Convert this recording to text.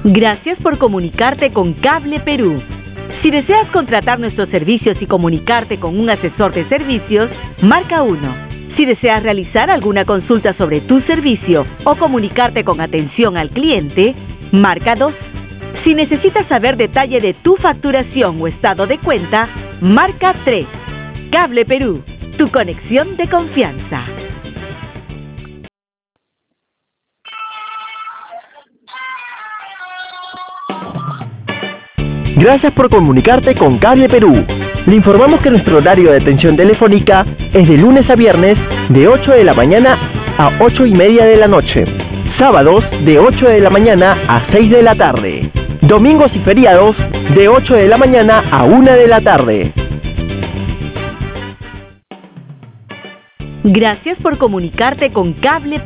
Gracias por comunicarte con Cable Perú. Si deseas contratar nuestros servicios y comunicarte con un asesor de servicios, marca 1. Si deseas realizar alguna consulta sobre tu servicio o comunicarte con atención al cliente, marca 2. Si necesitas saber detalle de tu facturación o estado de cuenta, marca 3. Cable Perú, tu conexión de confianza. Gracias por comunicarte con Cable Perú. Le informamos que nuestro horario de atención telefónica es de lunes a viernes de 8 de la mañana a 8:30 de la noche. Sábados de 8 de la mañana a 6 de la tarde. Domingos y feriados de 8 de la mañana a 1 de la tarde. Gracias por comunicarte con Cable